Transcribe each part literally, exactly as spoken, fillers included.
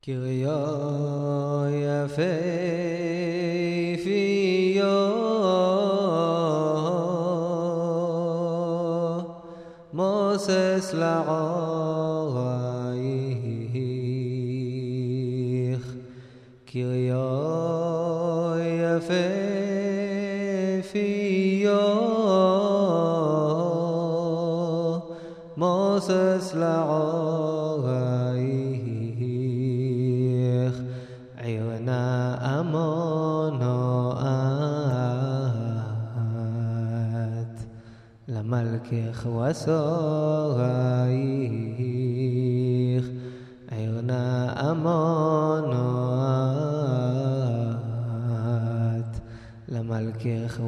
קריה יפהפייה מוסס לעייך קריה יפהפייה מוסס לעייך עירנה אמונות למלכך וסורייך עירנה אמונות למלכך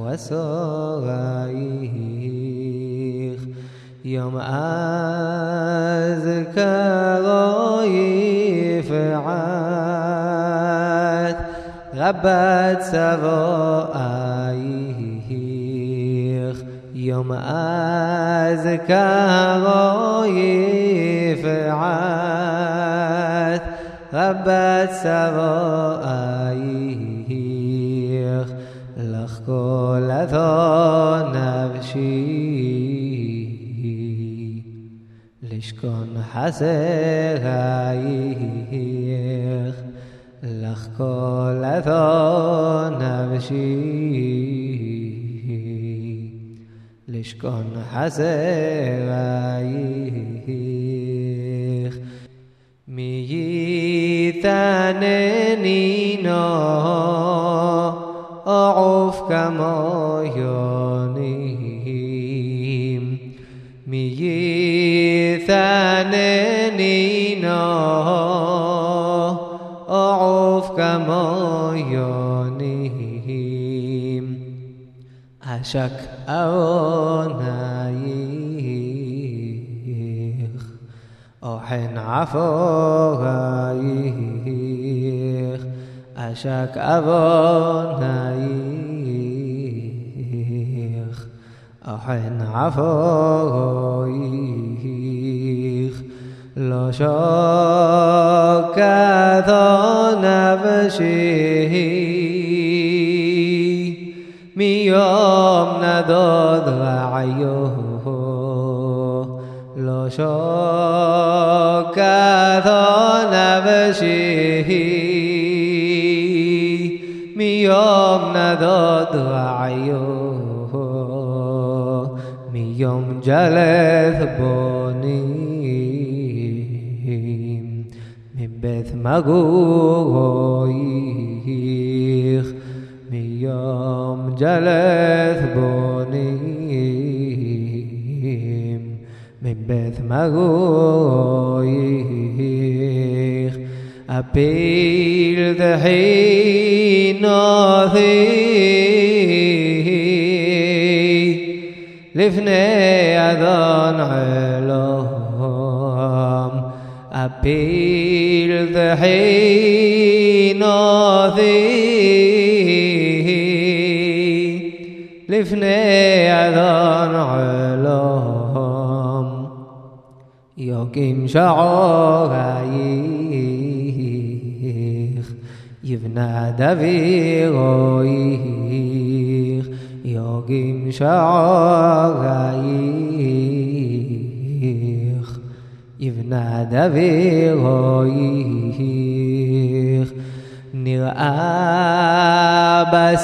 וסורייך יום אז קרוא יפעת רבת צבאייך יום אז קרוא יפעת רבת צבאייך לך כל אדון נפשי לשכון חסרייך לך כל אדון נפשי לשכון חסרייך מי יתנני אעוף כמו יונים מי יתנני אעוף כמו יונים אשק ארונייך אוחן עפורייך אשק ארונייך אוחן עפורייך לא שוקתו נפשי מיום נדוד רעיו לא שוקתו נפשי מיום נדוד רעיו מיום ג'לת בונים מבית מגורייך מיום ג'לת בונים מבית מגורייך אפיל דחינותי לפני אדון עולם אפיל דחינותי לפני אדון עולם יוקים שעורייך יבנה דבירייך יוקים שעורייך יבנה דבירייך נראה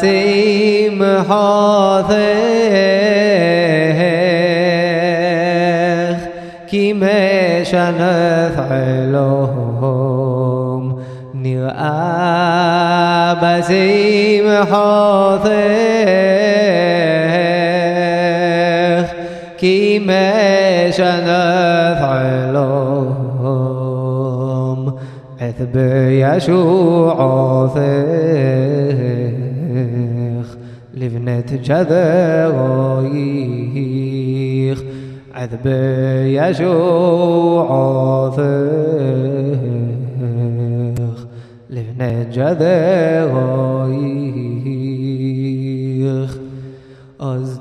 בשמחותך כי משנת חלום נראה בשמחותך כי משנת חלום עת בישועותך לבנת ג'דרייך עת בישועותך לבנת ג'דרייך אז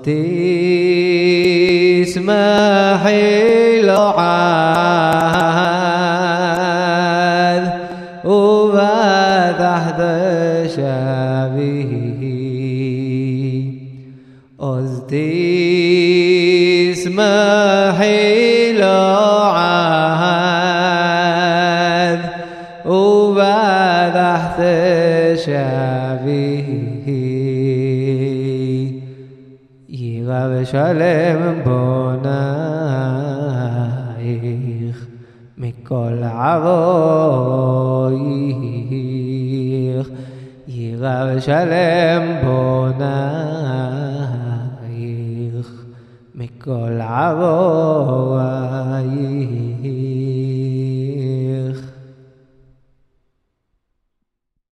תשמחי לו עד ובתחת שבי אז תשמחי לעד ובתחת שבי יירא ושלם בונייך מכל עבוייך יירא ושלם בונייך מכל עבוייך